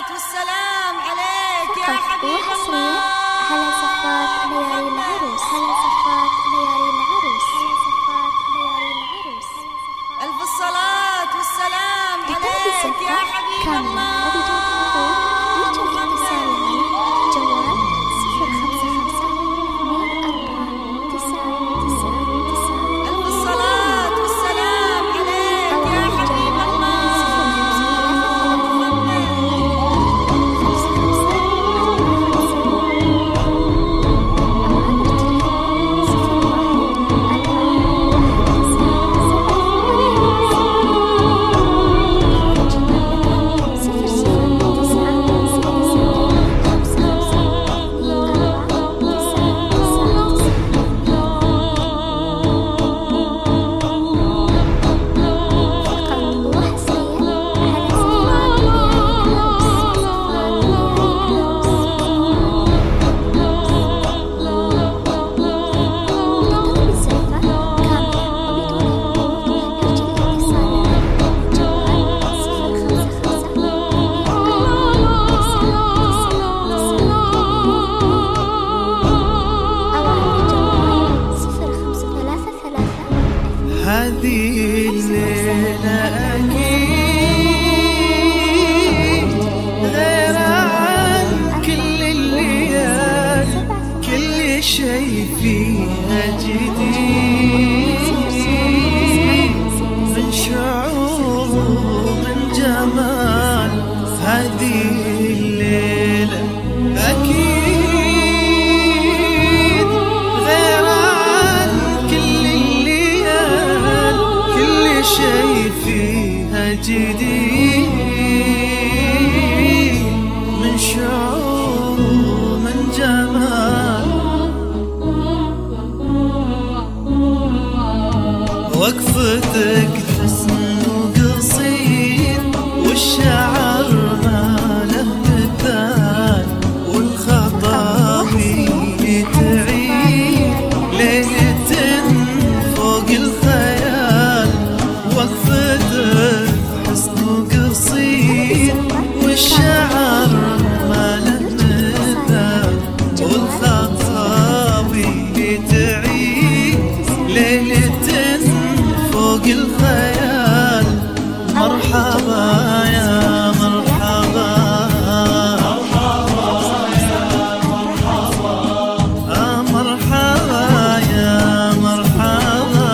والسلام عليك يا حبيب الله. على صفات ليالي العروس، على صفات ليالي العروس، على صفات ليالي العروس. ألف الصلاة والسلام عليك يا حبيب الله. يرجى الاتصال على جوال 055-24-9999. ألف الصلاة والسلام عليك يا حبيب الله. هذه الليلة أكيد غير عن كل الليال، كل شي فيها جديد، من شعور ومن جمال. هذه الليلة أكيد غير عن كل الليال، كل شي فيها جديد، من شعور ومن جمال. وقفتك حسن وقصيد، والشعر ما له مثال، والخطابي تعيد ليلة فوق الخيال. وقفتك حسن وقصيد، والشعر ما له مثال، والخطابي تعيد ليلة فوق الخيال. مرحبا يا مرحبا، مرحبا يا مرحبا،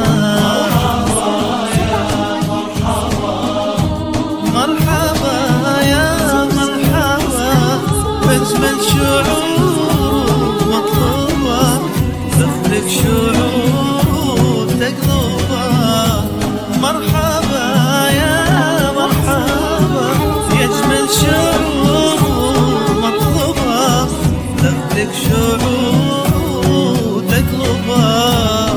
مرحبا يا مرحبا. بأجمل شعور مطلوبة، دخلك شعور تقلبها. مرحبا يا مرحبا، يجمل شعور مطلوبة، دخلك شعور تقلبها.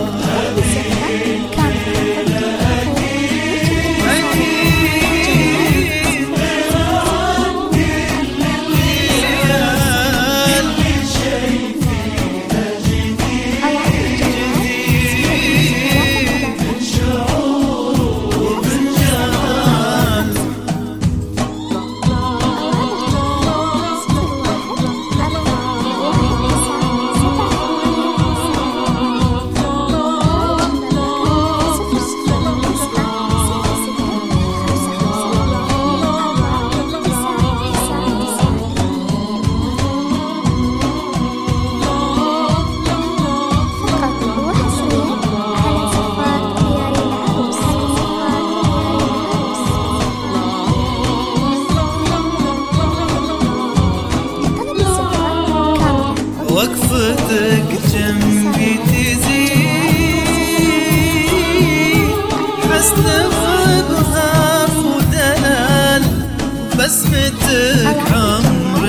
وقفتك جنبي تزيد، حسن وابهار ودلال، بسمتك عمر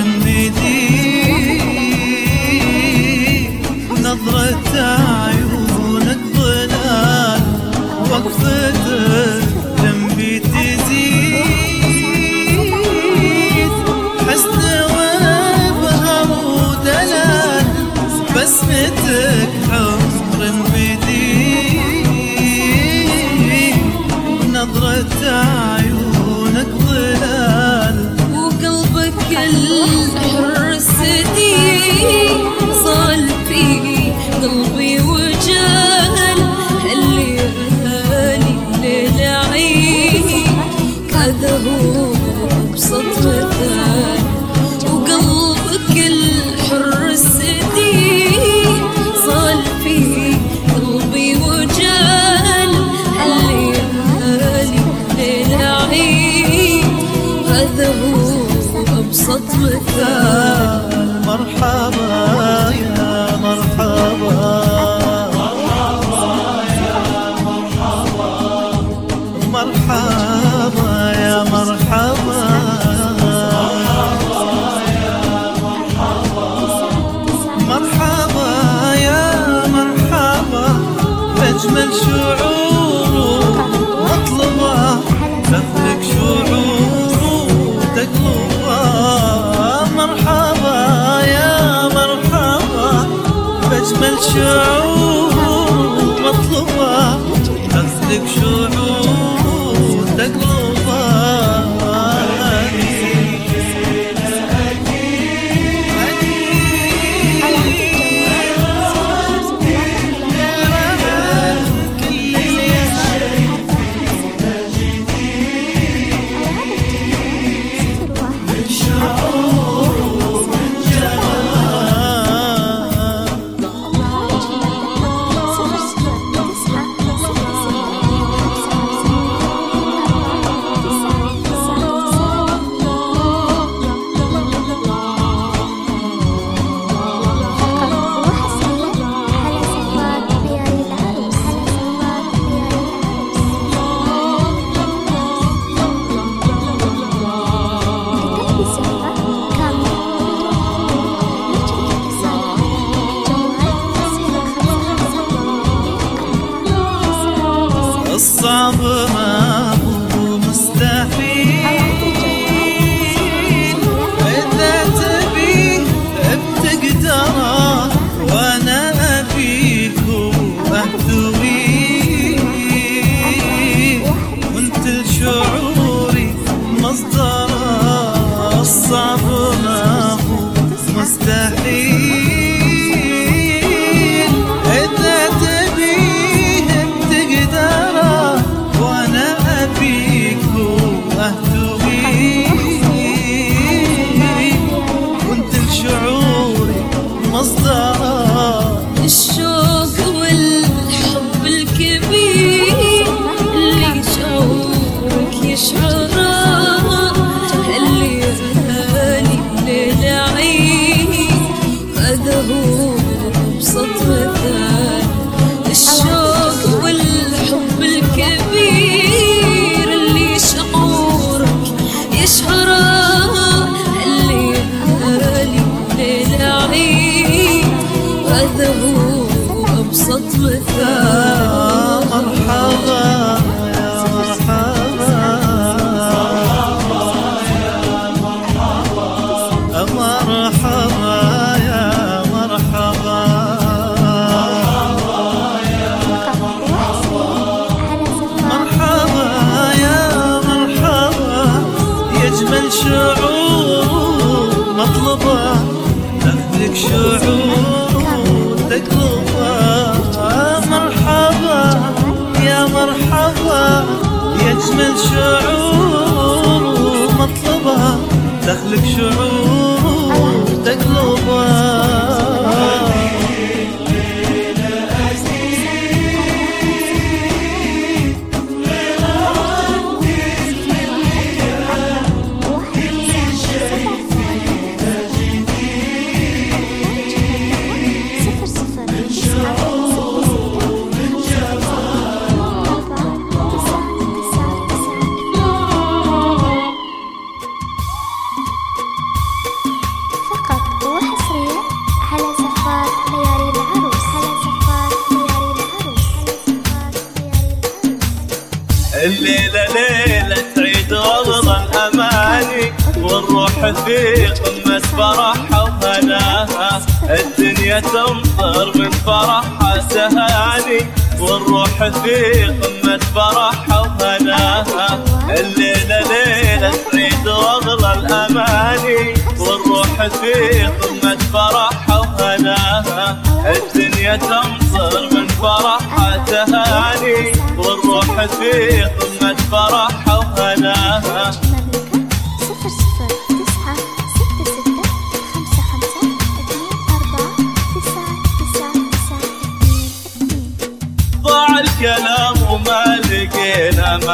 مديد، نظرة عيونك ظلال. وقفتك جنبي تزيد، حسن وابهار ودلال، بسمتك عمر مديد، نظرة عيونك ظلال. وقلبك هو أبسط مثال. وقلبك الحر السديد صال في قلبي وجال هالليالي ليلة عيد. هذا هو أبسط مثال. مرحبا يا مرحبا مرحبا يا مرحبا مرحبا يا مرحبا بأجمل شعور مطلبة تملك شعور تقلبها. مرحبا يا مرحبا بأجمل شعور مطلبة تملك شعور تقلبها. الصعب ما هو مستحيل إذا تبيه بتقدره وأنا أبيك وأهدوي وانت لشعوري مصدره. الصعب ما هو مستحيل إذا تبيه بتقدره وأنا أبيك وأهدوي وانت لشعوري مصدره. الشوق والحب الكبير اللي شعورك يشعره الليالي ليلة عيد. هذا هو أبسط مثال. الشوق والحب الكبير اللي شعورك يشعره الليالي ليلة عيد. هذا هو أبسط مثال. مرحبا يا مرحبا مرحبا يا مرحبا مرحبا يا مرحبا يجمل شعور مطلبة تملك شعور تقلبها. مرحبا يا مرحبا يجمل شعور مطلبة تخلق شعور تقلبها. الليلة ليلة عيد وغضى الأماني والروح في قمة فرحها وهناها. الدنيا تمطر من فرحها سهاني والروح في قمة فرحها وهناها. الليلة ليلة عيد وغضى الأماني والروح في قمة فرحها وهناها. الدنيا تمطر من فرحها تهاني والروح في قمة فرحها وهناها.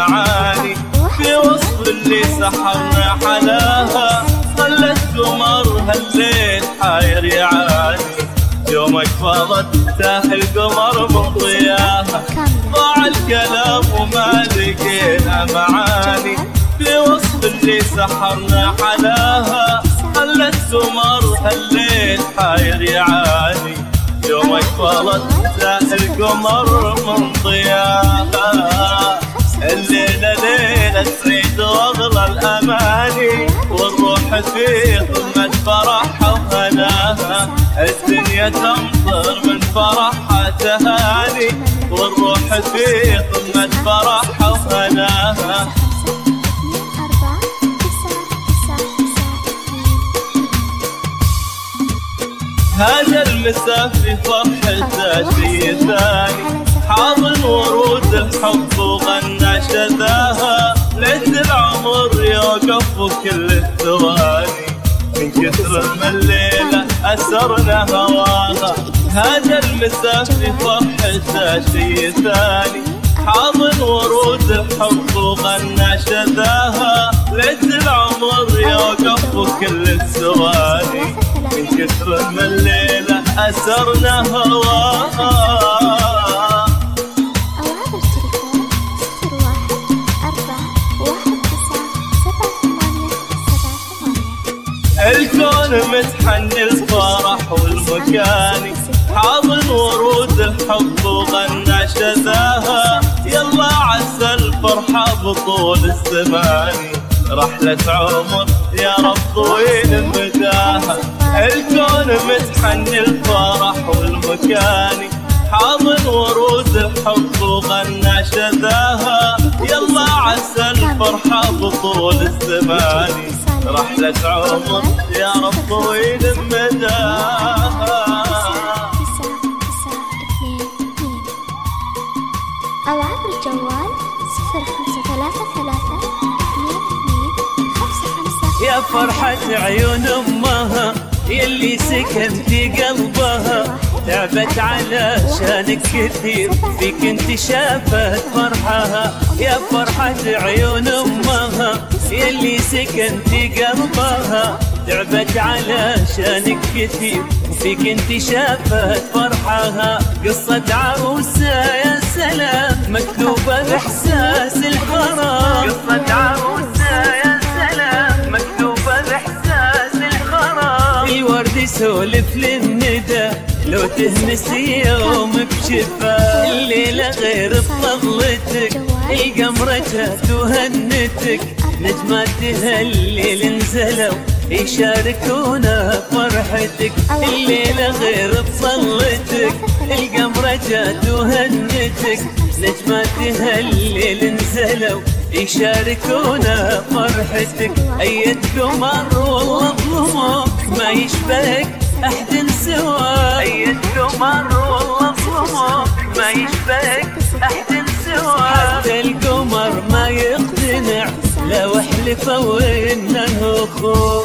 معاني في وصف اللي سحرنا حلاها، خلت قمر هالليل حاير يعاني، يومك فضت تاه القمر من ضياها، ضاع الكلام وما لقينا معاني في وصف اللي سحرنا حلاها، خلت قمر هالليل حاير يعاني، يومك فضت تاه القمر من ضياها. الليلة ليلة سعيد واغلى الأماني، والروح في قمة فرحها وهناها، الدنيا تمطر من فرحها تهاني، والروح في قمة فرحها وهناها. هذا المساء في فرحته شي ثاني، حاضن ورود الحب وغنى شذاها، ليت العمر يوقف وكل الثواني، من كثر ما الليلة أسرنا هواها. هذا المساء في فرحته شي ثاني، حاضن ورود الحب وغنى شذاها، ليت العمر يوقف وكل الثواني، من كثر ما الليلة أسرنا هواها. الكون متحن الفرح والمكاني، حاضن ورود الحب وغنى شذاها، يلا عسى الفرحة بطول الزماني، رحلة عمر يا رب طويل مداها. الكون متحن الفرح والمكاني، حاضن ورود الحب وغنى شذاها، يلا عسى الفرحة بطول الزماني، رحلة عمر يا رب طويل مداها. أو عبر الجوال 05332225. يا فرحة عيون أمها يلي سكنتي قلبها، تعبت علشانك كثير فيك انت شافت فرحها. يا فرحة عيون أمها يلي سكنتي قلبها، تعبت علشانك كثير فيك انت شافت فرحها. قصة عروسة يا سلام مكتوبة بإحساس الغرام، قصة عروسة يا سلام مكتوبة بإحساس الغرام. الورد يسولف للندى لو تهنسي يوم بشفا، الليلة غير بطلتك القمرة جات وهنتك، نجمات هالليل نزلوا يشاركونا فرحتك. الليلة غير بطلتك القمرة جات وهنتك، نجمات هالليل نزلوا يشاركونا فرحتك. أيد قمر والله ظلمك ما يشبهك أحد سواك، أيد قمر والله ظلمك ما يشبهك أحد سواك. حتى القمر ما يقتنع لو حلفوا إنه أخوك.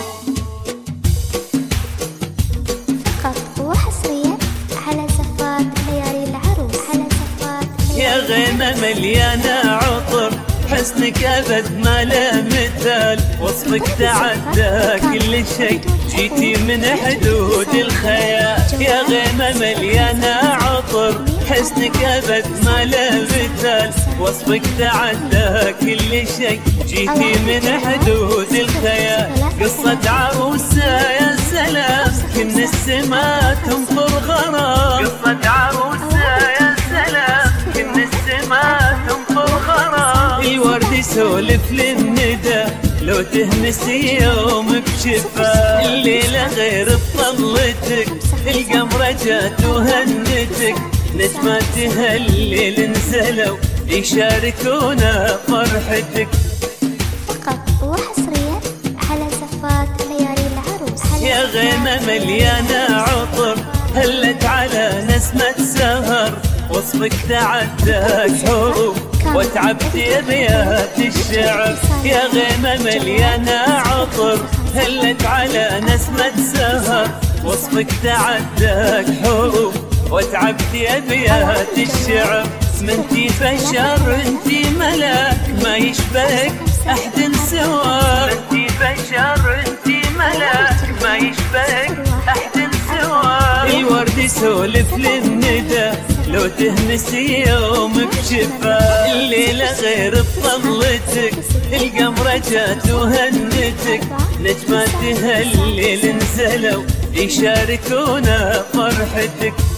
فقط وحصريا على صفات ليالي العروس، على صفات يا غيمة مليانة عطر حسنك أبد ما له مثال، وصفك تعدى كل شيء جيتي من حدود الخيال. يا غيمة مليانة عطر حسنك أبد ما له مثال، وصفك تعدى كل شيء جيتي من حدود الخيال. قصة عروسة يا سلام كن السما تنطر غرام، قصة عروسة يا سلام كن السما تنطر غرام. الورد يسولف للندى لو تهنسي يوم بشفا، الليلة غير بطلتك القمرة جات وهنتك، نجمات هالليل نزلوا يشاركونا فرحتك. فقط وحصريا على صفات ليالي العروس. يا غيمة مليانة عطر هلت على نسمة سهر، وصفك تعدى حروف وتعبت أبيات الشعر. يا غيمة مليانة عطر هلت على نسمة سهر، وصفك تعدى حروف وتعبت أبيات الشعر. منتي بشر انتي ملاك ما يشبهك أحد سواك، منتي بشر انتي ملاك ما يشبهك أحد سواك. الورد يسولف للندى لو تهمسي يوم بشفا، الليلة غير بطلتك القمرة جات وهنتك، نجمات هالليل نزلوا يشاركونا فرحتك.